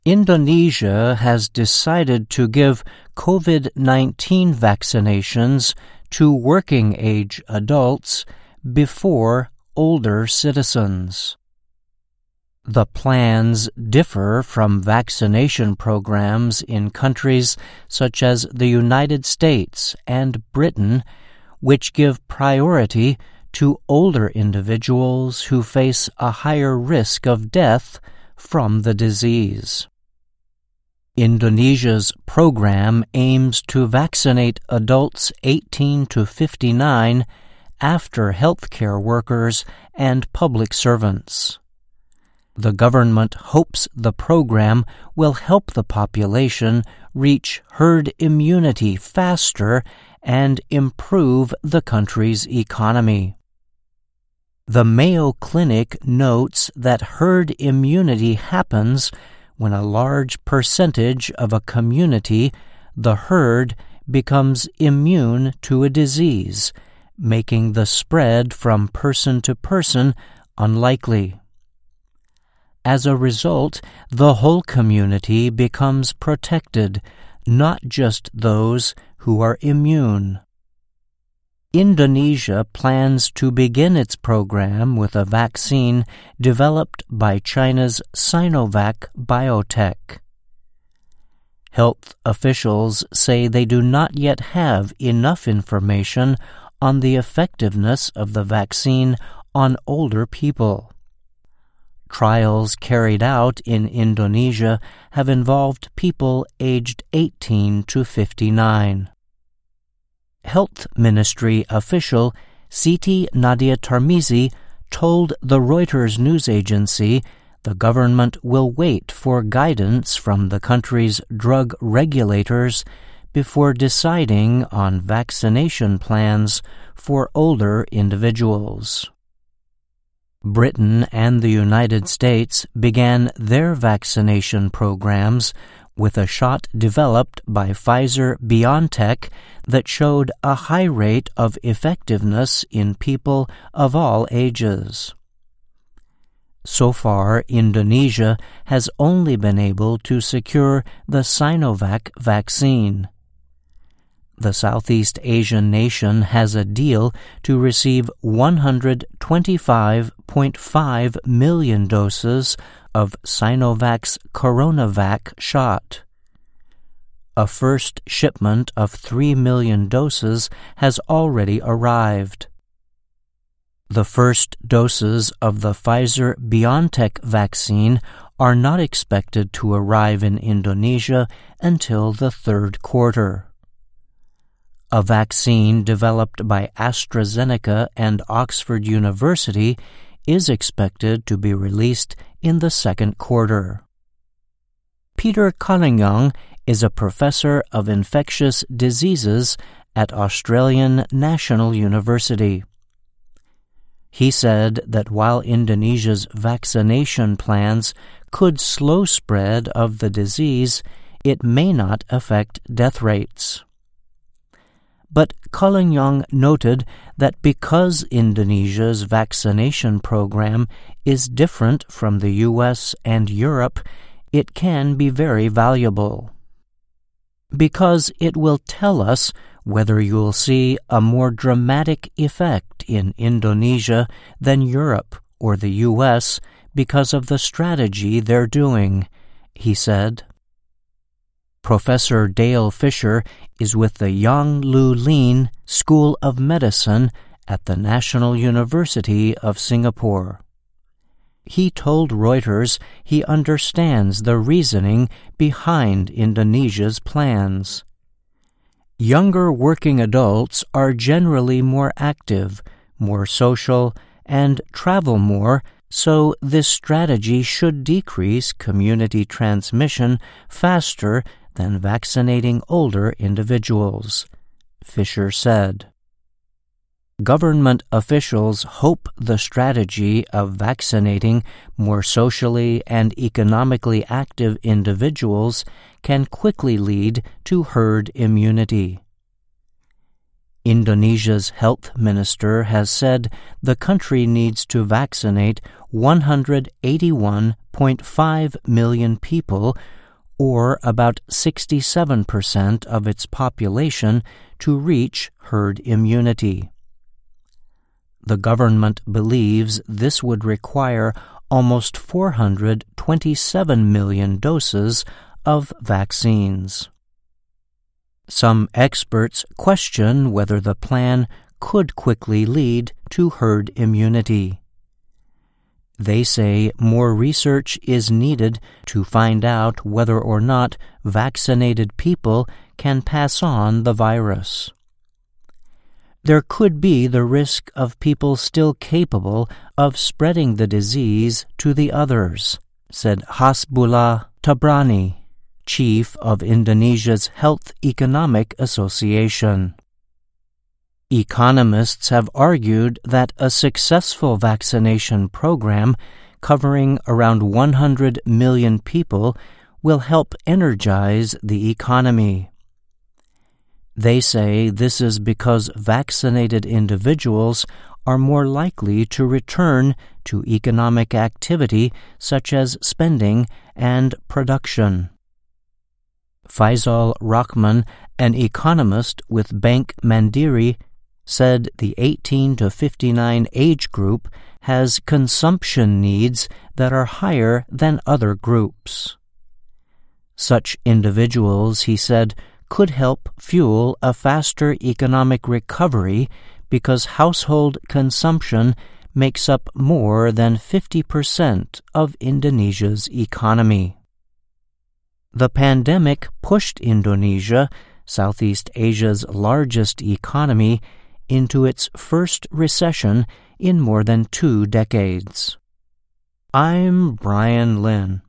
Indonesia has decided to give COVID-19 vaccinations to working-age adults before older citizens. The plans differ from vaccination programs in countries such as the United States and Britain, which give priority to older individuals who face a higher risk of death from the disease. Indonesia's program aims to vaccinate adults 18 to 59 after healthcare workers and public servants. The government hopes the program will help the population reach herd immunity faster and improve the country's economy. The Mayo Clinic notes that herd immunity happens when a large percentage of a community, the herd, becomes immune to a disease, making the spread from person to person unlikely. As a result, the whole community becomes protected, not just those who are immune. Indonesia plans to begin its program with a vaccine developed by China's Sinovac Biotech. Health officials say they do not yet have enough information on the effectiveness of the vaccine on older people. Trials carried out in Indonesia have involved people aged 18 to 59. Health Ministry official Siti Nadia Tarmizi told the Reuters news agency the government will wait for guidance from the country's drug regulators before deciding on vaccination plans for older individuals. Britain and the United States began their vaccination programs with a shot developed by Pfizer-BioNTech that showed a high rate of effectiveness in people of all ages. So far, Indonesia has only been able to secure the Sinovac vaccine. The Southeast Asian nation has a deal to receive 125.5 million doses of Sinovac's CoronaVac shot. A first shipment of 3 million doses has already arrived. The first doses of the Pfizer-BioNTech vaccine are not expected to arrive in Indonesia until the third quarter. A vaccine developed by AstraZeneca and Oxford University is expected to be released in the second quarter. Peter Calingong is a professor of infectious diseases at Australian National University. He said that while Indonesia's vaccination plans could slow spread of the disease, it may not affect death rates. But Calingong noted that because Indonesia's vaccination program is different from the U.S. and Europe, it can be very valuable. Because it will tell us whether you'll see a more dramatic effect in Indonesia than Europe or the U.S. because of the strategy they're doing, he said. Professor Dale Fisher is with the Yang Lu Lin School of Medicine at the National University of Singapore. He told Reuters he understands the reasoning behind Indonesia's plans. Younger working adults are generally more active, more social, and travel more, so this strategy should decrease community transmission faster than vaccinating older individuals, Fisher said. Government officials hope the strategy of vaccinating more socially and economically active individuals can quickly lead to herd immunity. Indonesia's health minister has said the country needs to vaccinate 181.5 million people, or about 67% of its population, to reach herd immunity. The government believes this would require almost 427 million doses of vaccines. Some experts question whether the plan could quickly lead to herd immunity. They say more research is needed to find out whether or not vaccinated people can pass on the virus. There could be the risk of people still capable of spreading the disease to the others, said Hasbullah Tabrani, chief of Indonesia's Health Economic Association. Economists have argued that a successful vaccination program covering around 100 million people will help energize the economy. They say this is because vaccinated individuals are more likely to return to economic activity such as spending and production. Faisal Rahman, an economist with Bank Mandiri, said the 18 to 59 age group has consumption needs that are higher than other groups. Such individuals, he said, could help fuel a faster economic recovery because household consumption makes up more than 50% of Indonesia's economy. The pandemic pushed Indonesia, Southeast Asia's largest economy, into its first recession in more than 2 decades. I'm Brian Lynn.